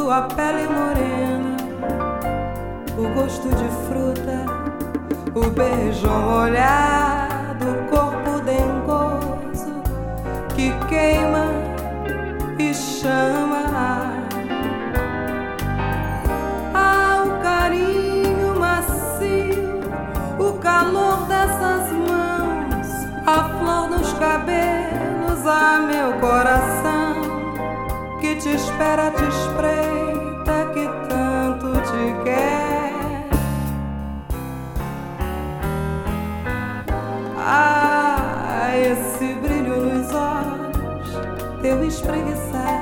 tua pele morena, o gosto de fruta, o beijo molhado, o corpo dengoso que queima e chama. Ah, o carinho macio, o calor dessas mãos, a flor nos cabelos, ah, meu coração que te espera, te espreita, que tanto te quer. Ah, esse brilho nos olhos, teu espreguiçar,